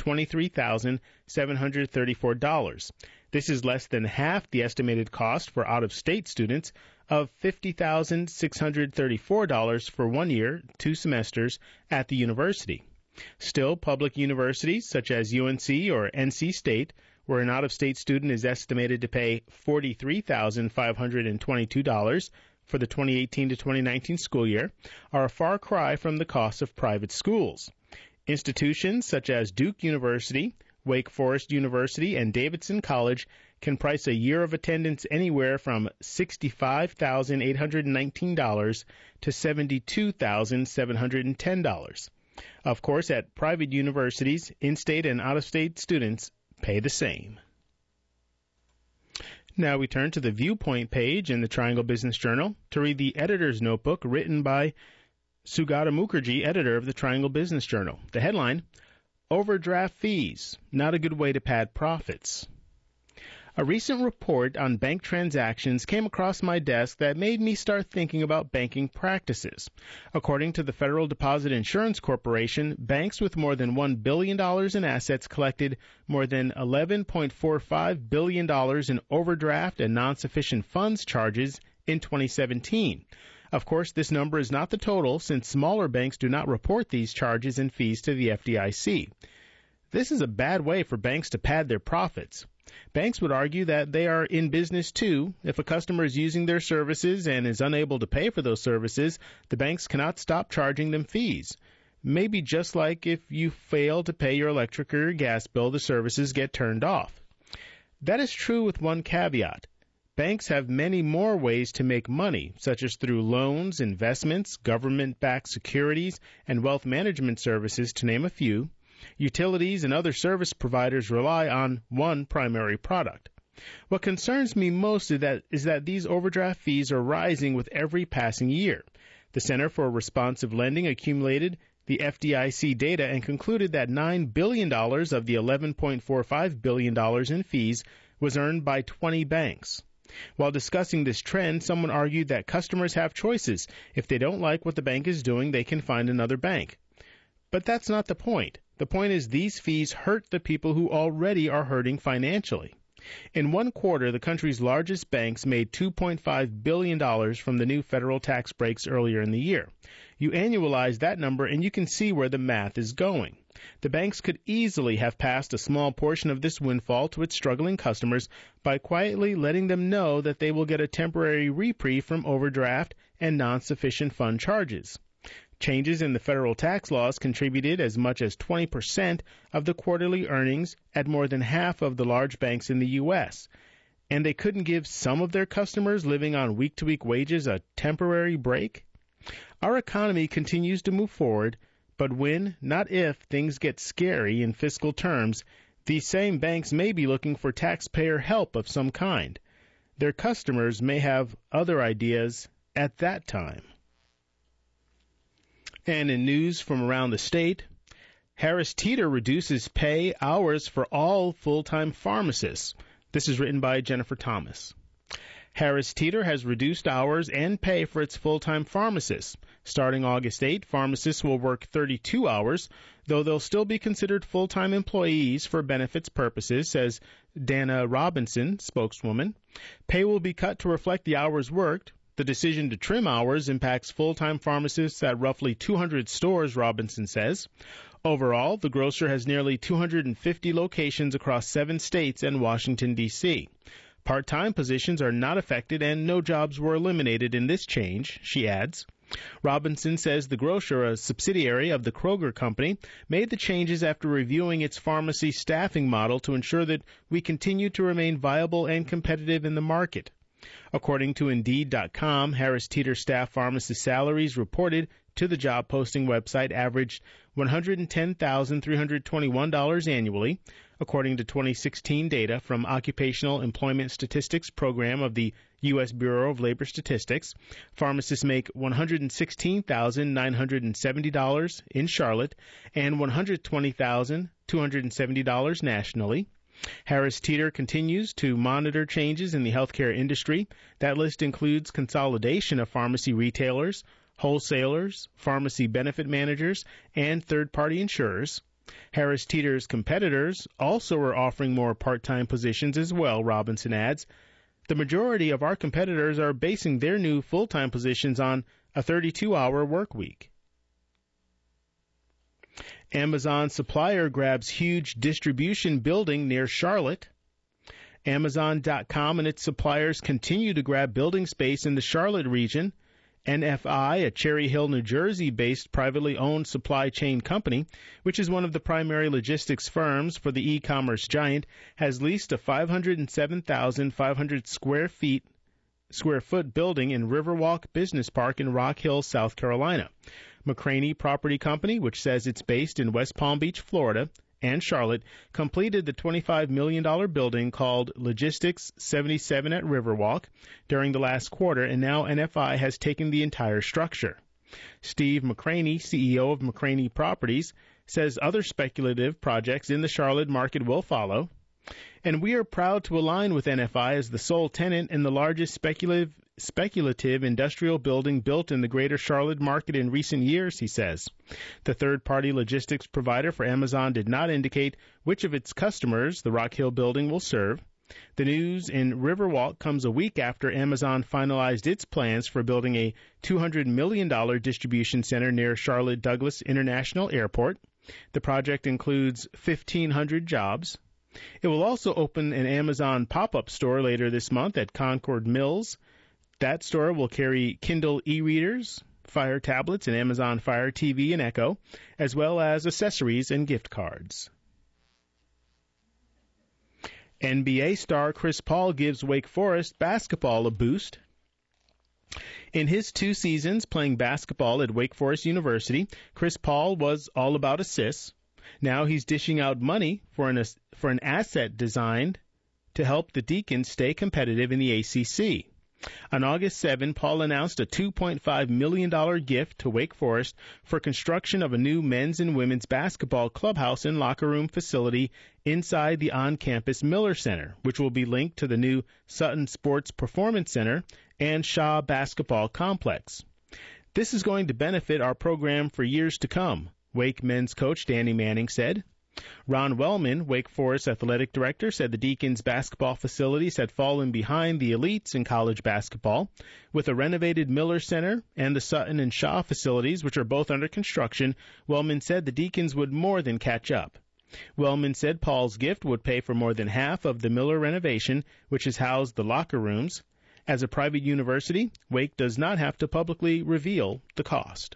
$23,734. This is less than half the estimated cost for out-of-state students of $50,634 for 1 year, 2 semesters at the university. Still, public universities such as UNC or NC State, where an out-of-state student is estimated to pay $43,522 for the 2018 to 2019 school year, are a far cry from the costs of private schools. Institutions such as Duke University, Wake Forest University, and Davidson College can price a year of attendance anywhere from $65,819 to $72,710. Of course, at private universities, in-state and out-of-state students pay the same. Now we turn to the Viewpoint page in the Triangle Business Journal to read the editor's notebook written by Sugata Mukherjee, editor of the Triangle Business Journal. The headline, Overdraft Fees, Not a Good Way to Pad Profits. A recent report on bank transactions came across my desk that made me start thinking about banking practices. According to the Federal Deposit Insurance Corporation, banks with more than $1 billion in assets collected more than $11.45 billion in overdraft and non-sufficient funds charges in 2017. Of course, this number is not the total, since smaller banks do not report these charges and fees to the FDIC. This is a bad way for banks to pad their profits. Banks would argue that they are in business too. If a customer is using their services and is unable to pay for those services, the banks cannot stop charging them fees. Maybe just like if you fail to pay your electric or your gas bill, the services get turned off. That is true with one caveat. Banks have many more ways to make money, such as through loans, investments, government-backed securities, and wealth management services, to name a few. Utilities and other service providers rely on one primary product. What concerns me most is that these overdraft fees are rising with every passing year. The Center for Responsive Lending accumulated the FDIC data and concluded that $9 billion of the $11.45 billion in fees was earned by 20 banks. While discussing this trend, someone argued that customers have choices. If they don't like what the bank is doing, they can find another bank. But that's not the point. The point is these fees hurt the people who already are hurting financially. In one quarter, the country's largest banks made $2.5 billion from the new federal tax breaks earlier in the year. You annualize that number and you can see where the math is going. The banks could easily have passed a small portion of this windfall to its struggling customers by quietly letting them know that they will get a temporary reprieve from overdraft and non-sufficient fund charges. Changes in the federal tax laws contributed as much as 20% of the quarterly earnings at more than half of the large banks in the U.S., and they couldn't give some of their customers living on week-to-week wages a temporary break? Our economy continues to move forward, but when, not if, things get scary in fiscal terms, these same banks may be looking for taxpayer help of some kind. Their customers may have other ideas at that time. And in news from around the state, Harris Teeter reduces pay hours for all full-time pharmacists. This is written by Jennifer Thomas. Harris Teeter has reduced hours and pay for its full-time pharmacists. Starting August 8, pharmacists will work 32 hours, though they'll still be considered full-time employees for benefits purposes, says Dana Robinson, spokeswoman. Pay will be cut to reflect the hours worked. The decision to trim hours impacts full-time pharmacists at roughly 200 stores, Robinson says. Overall, the grocer has nearly 250 locations across 7 states and Washington, D.C. Part-time positions are not affected and no jobs were eliminated in this change, she adds. Robinson says the grocer, a subsidiary of the Kroger Company, made the changes after reviewing its pharmacy staffing model to ensure that we continue to remain viable and competitive in the market. According to Indeed.com, Harris Teeter staff pharmacist salaries reported to the job posting website averaged $110,321 annually, according to 2016 data from Occupational Employment Statistics Program of the U.S. Bureau of Labor Statistics. Pharmacists make $116,970 in Charlotte and $120,270 nationally. Harris Teeter continues to monitor changes in the healthcare industry. That list includes consolidation of pharmacy retailers, wholesalers, pharmacy benefit managers, and third-party insurers. Harris Teeter's competitors also are offering more part-time positions as well, Robinson adds. The majority of our competitors are basing their new full-time positions on a 32-hour work week. Amazon supplier grabs huge distribution building near Charlotte. Amazon.com and its suppliers continue to grab building space in the Charlotte region. NFI, a Cherry Hill, New Jersey-based privately owned supply chain company, which is one of the primary logistics firms for the e-commerce giant, has leased a 507,500 square foot building in Riverwalk Business Park in Rock Hill, South Carolina. McCraney Property Company, which says it's based in West Palm Beach, Florida, and Charlotte, completed the $25 million building called Logistics 77 at Riverwalk during the last quarter, and now NFI has taken the entire structure. Steve McCraney, CEO of McCraney Properties, says other speculative projects in the Charlotte market will follow. And we are proud to align with NFI as the sole tenant in the largest speculative industrial building built in the greater Charlotte market in recent years, he says. The third-party logistics provider for Amazon did not indicate which of its customers the Rock Hill building will serve. The news in Riverwalk comes a week after Amazon finalized its plans for building a $200 million distribution center near Charlotte Douglas International Airport. The project includes 1,500 jobs. It will also open an Amazon pop-up store later this month at Concord Mills. That store will carry Kindle e-readers, Fire tablets, and Amazon Fire TV and Echo, as well as accessories and gift cards. NBA star Chris Paul gives Wake Forest basketball a boost. In his 2 seasons playing basketball at Wake Forest University, Chris Paul was all about assists. Now he's dishing out money for an asset designed to help the Deacons stay competitive in the ACC. On August 7, Paul announced a $2.5 million gift to Wake Forest for construction of a new men's and women's basketball clubhouse and locker room facility inside the on-campus Miller Center, which will be linked to the new Sutton Sports Performance Center and Shaw Basketball Complex. This is going to benefit our program for years to come, Wake men's coach Danny Manning said. Ron Wellman, Wake Forest athletic director, said the Deacons' basketball facilities had fallen behind the elites in college basketball. With a renovated Miller Center and the Sutton and Shaw facilities, which are both under construction, Wellman said the Deacons would more than catch up. Wellman said Paul's gift would pay for more than half of the Miller renovation, which has housed the locker rooms. As a private university, Wake does not have to publicly reveal the cost.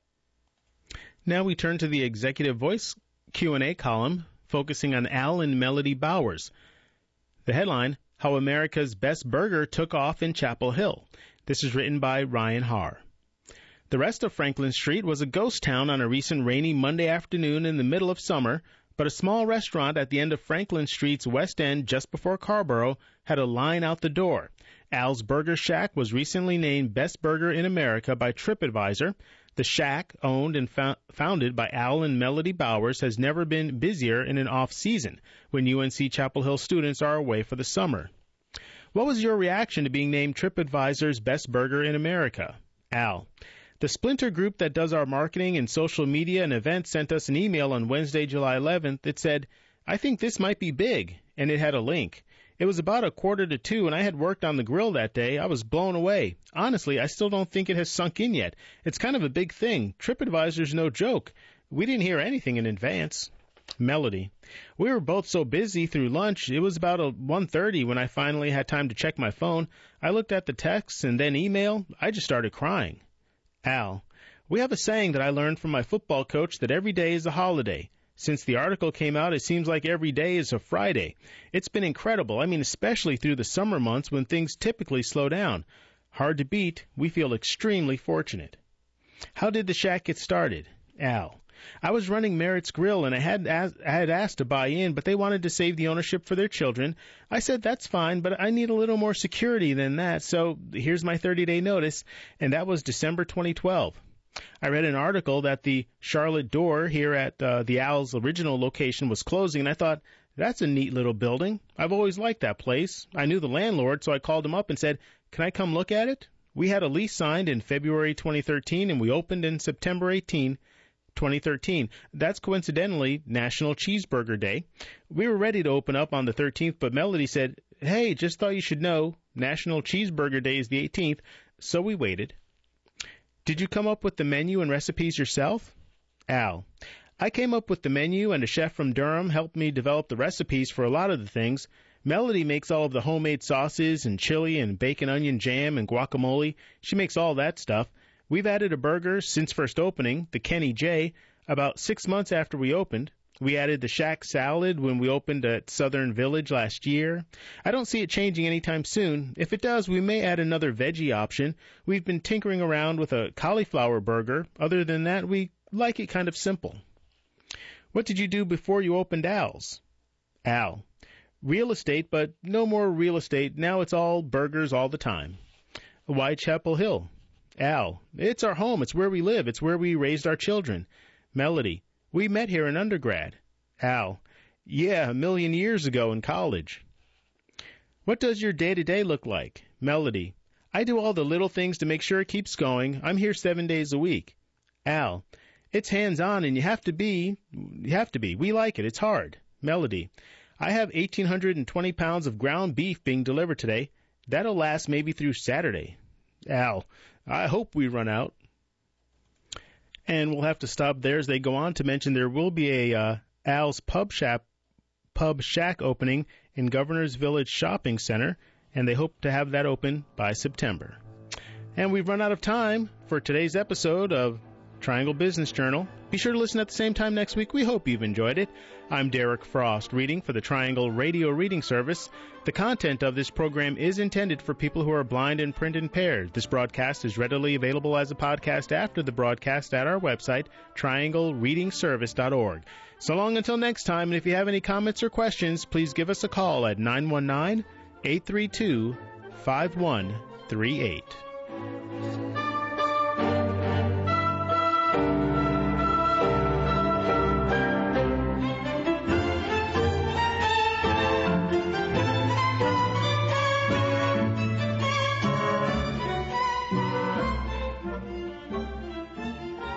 Now we turn to the Executive Voice Q&A column focusing on Al and Melody Bowers. The headline, How America's Best Burger Took Off in Chapel Hill. This is written by Ryan Haar. The rest of Franklin Street was a ghost town on a recent rainy Monday afternoon in the middle of summer, but a small restaurant at the end of Franklin Street's west end just before Carborough had a line out the door. Al's Burger Shack was recently named Best Burger in America by TripAdvisor. The Shack, owned and founded by Al and Melody Bowers, has never been busier in an off-season when UNC Chapel Hill students are away for the summer. What was your reaction to being named TripAdvisor's Best Burger in America? Al: The Splinter group that does our marketing and social media and events sent us an email on Wednesday, July 11th that said, I think this might be big, and it had a link. It was about 1:45, and I had worked on the grill that day. I was blown away. Honestly, I still don't think it has sunk in yet. It's kind of a big thing. TripAdvisor's no joke. We didn't hear anything in advance. Melody: We were both so busy through lunch. It was about 1:30 when I finally had time to check my phone. I looked at the texts and then email. I just started crying. Al, we have a saying that I learned from my football coach that every day is a holiday. Since the article came out, it seems like every day is a Friday. It's been incredible. I mean, especially through the summer months when things typically slow down. Hard to beat. We feel extremely fortunate. How did the shack get started? Al, I was running Merritt's Grill, and I had asked to buy in, but they wanted to save the ownership for their children. I said, that's fine, but I need a little more security than that, so here's my 30-day notice, and that was December 2012. I read an article that the Charlotte Door here at the Al's original location was closing, and I thought, that's a neat little building. I've always liked that place. I knew the landlord, so I called him up and said, can I come look at it? We had a lease signed in February 2013, and we opened in September 2013. That's coincidentally National Cheeseburger Day. We were ready to open up on the 13th, but Melody said, hey, just thought you should know, National Cheeseburger Day is the 18th, so we waited. Did you come up with the menu and recipes yourself? Al, I came up with the menu, and a chef from Durham helped me develop the recipes for a lot of the things. Melody makes all of the homemade sauces and chili and bacon onion jam and guacamole. She makes all that stuff. We've added a burger since first opening, the Kenny J, about 6 months after we opened. We added the Shack Salad when we opened at Southern Village last year. I don't see it changing anytime soon. If it does, we may add another veggie option. We've been tinkering around with a cauliflower burger. Other than that, we like it kind of simple. What did you do before you opened Al's? Al, real estate, but no more real estate. Now it's all burgers all the time. Why Chapel Hill? Al, it's our home. It's where we live. It's where we raised our children. Melody, we met here in undergrad. Al, yeah, 1 million years ago in college. What does your day-to-day look like? Melody, I do all the little things to make sure it keeps going. I'm here 7 days a week. Al, it's hands-on, and you have to be. We like it. It's hard. Melody, I have 1,820 pounds of ground beef being delivered today. That'll last maybe through Saturday. Al, I hope we run out. And we'll have to stop there as they go on to mention there will be a Al's Pub Shack opening in Governor's Village Shopping Center, and they hope to have that open by September. And we've run out of time for today's episode of Triangle Business Journal. Be sure to listen at the same time next week. We hope you've enjoyed it. I'm Derek Frost, reading for the Triangle Radio Reading Service. The content of this program is intended for people who are blind and print impaired. This broadcast is readily available as a podcast after the broadcast at our website, trianglereadingservice.org. So long until next time, and if you have any comments or questions, please give us a call at 919-832-5138.